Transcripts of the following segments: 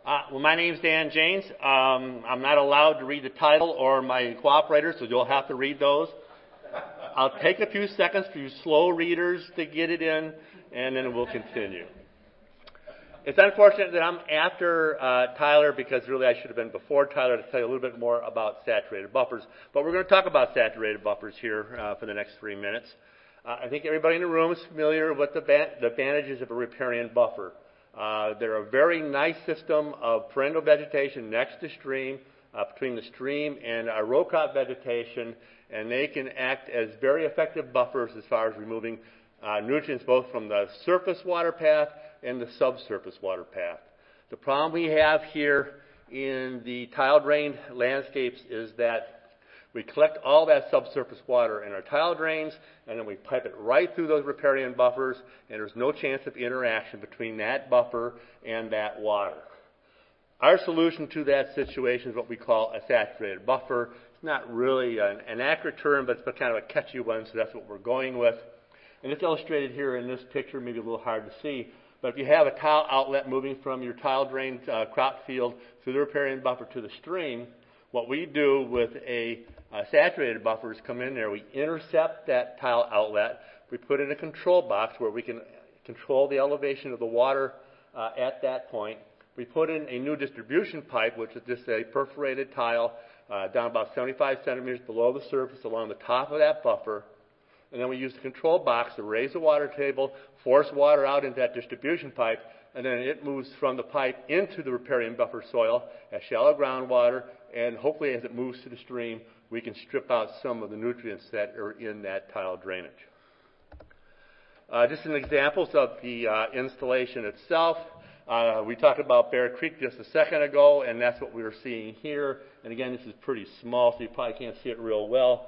Well, my name's Dan James. I'm not allowed to read the title or my cooperators, so you'll have to read those. I'll take a few seconds for you slow readers to get it in, and then we'll continue. It's unfortunate that I'm after Tyler because really I should have been before Tyler to tell you a little bit more about saturated buffers. But we're going to talk about saturated buffers here for the next 3 minutes. I think everybody in the room is familiar with the advantages of a riparian buffer. They're a very nice system of perennial vegetation next to stream, between the stream and our row crop vegetation, and they can act as very effective buffers as far as removing nutrients both from the surface water path and the subsurface water path. The problem we have here in the tile-drained landscapes is that we collect all that subsurface water in our tile drains, and then we pipe it right through those riparian buffers, and there's no chance of interaction between that buffer and that water. Our solution to that situation is what we call a saturated buffer. It's not really an accurate term, but it's kind of a catchy one, so that's what we're going with. And it's illustrated here in this picture, maybe a little hard to see. But if you have a tile outlet moving from your tile-drained crop field through the riparian buffer to the stream, what we do with a saturated buffer is come in there, we intercept that tile outlet, we put in a control box where we can control the elevation of the water at that point. We put in a new distribution pipe, which is just a perforated tile down about 75 centimeters below the surface along the top of that buffer. And then we use the control box to raise the water table, force water out into that distribution pipe, and then it moves from the pipe into the riparian buffer soil as shallow groundwater, and hopefully as it moves to the stream, we can strip out some of the nutrients that are in that tile drainage. Just some examples of the installation itself. We talked about Bear Creek just a second ago, and that's what we were seeing here. And again, this is pretty small, so you probably can't see it real well.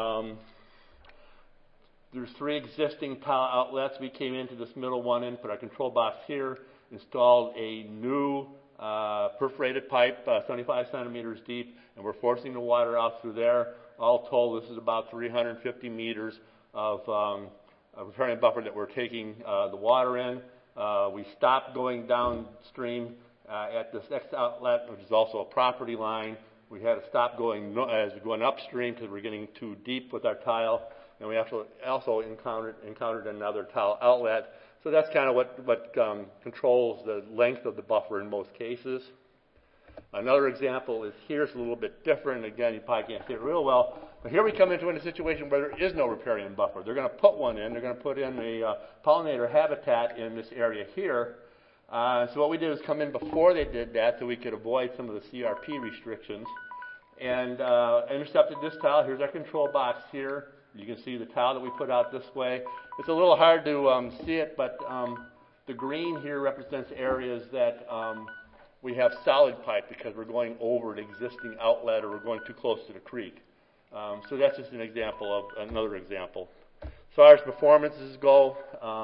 There's 3 existing tile outlets. We came into this middle one and put our control box here, installed a new perforated pipe 75 centimeters deep, and we're forcing the water out through there. All told, this is about 350 meters of a riparian buffer that we're taking the water in. We stopped going downstream at this next outlet, which is also a property line. We had to stop going as we're going upstream because we're getting too deep with our tile. And we also encountered another tile outlet. So that's kind of what controls the length of the buffer in most cases. Another example is here. It's a little bit different. Again, you probably can't see it real well. But here we come into a situation where there is no riparian buffer. They're going to put one in. They're going to put in a pollinator habitat in this area here. So what we did was come in before they did that so we could avoid some of the CRP restrictions. And intercepted this tile. Here's our control box here. You can see the tile that we put out this way. It's a little hard to see it, but the green here represents areas that we have solid pipe because we're going over an existing outlet or we're going too close to the creek. So that's just an example of another example. As far as performances go,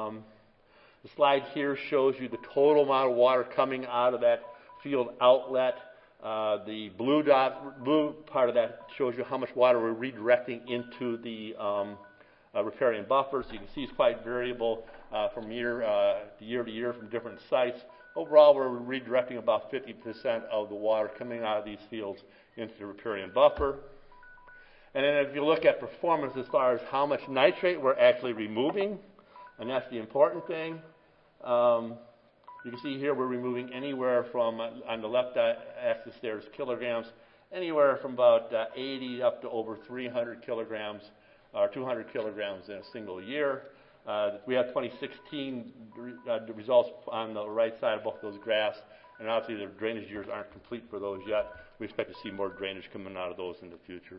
the slide here shows you the total amount of water coming out of that field outlet. The blue part of that shows you how much water we're redirecting into the riparian buffer. So you can see it's quite variable from year to year from different sites. Overall, we're redirecting about 50% of the water coming out of these fields into the riparian buffer. And then if you look at performance as far as how much nitrate we're actually removing, and that's the important thing, you can see here we're removing anywhere from, on the left axis there's kilograms, anywhere from about 80 up to over 300 kilograms or 200 kilograms in a single year. We have 2016 results on the right side of both those graphs, and obviously the drainage years aren't complete for those yet. We expect to see more drainage coming out of those in the future.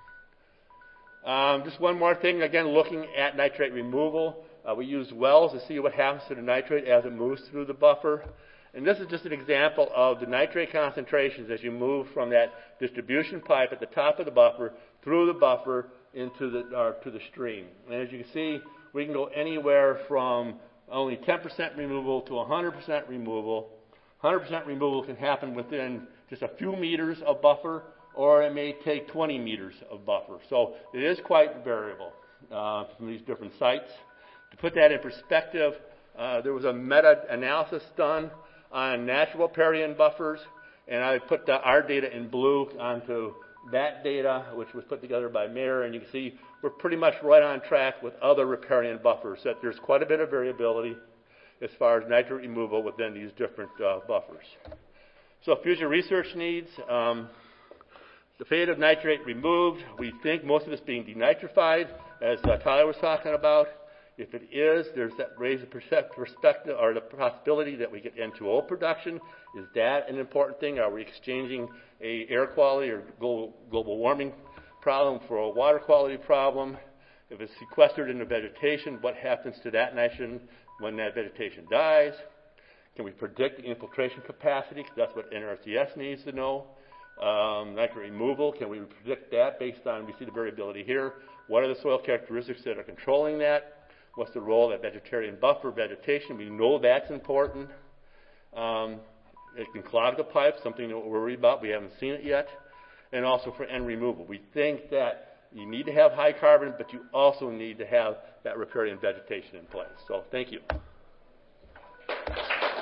Just one more thing, again, looking at nitrate removal. We use wells to see what happens to the nitrate as it moves through the buffer. And this is just an example of the nitrate concentrations as you move from that distribution pipe at the top of the buffer through the buffer into to the stream. And as you can see, we can go anywhere from only 10% removal to 100% removal. 100% removal can happen within just a few meters of buffer, or it may take 20 meters of buffer. So it is quite variable from these different sites. To put that in perspective, there was a meta-analysis done on natural riparian buffers, and I put our data in blue onto that data, which was put together by Mayor, and you can see we're pretty much right on track with other riparian buffers, that there's quite a bit of variability as far as nitrate removal within these different buffers. So future research needs, the fate of nitrate removed, we think most of it's being denitrified, as Tyler was talking about. If it is, there's that raised perspective or the possibility that we get N2O production. Is that an important thing? Are we exchanging a air quality or global warming problem for a water quality problem? If it's sequestered into vegetation, what happens to that nitrogen when that vegetation dies? Can we predict the infiltration capacity? That's what NRCS needs to know. Nitrate removal, can we predict that based on, we see the variability here. What are the soil characteristics that are controlling that? What's the role of that vegetarian buffer vegetation? We know that's important. It can clog the pipe, something that we're worried about. We haven't seen it yet. And also for N removal. We think that you need to have high carbon, but you also need to have that riparian vegetation in place. So thank you.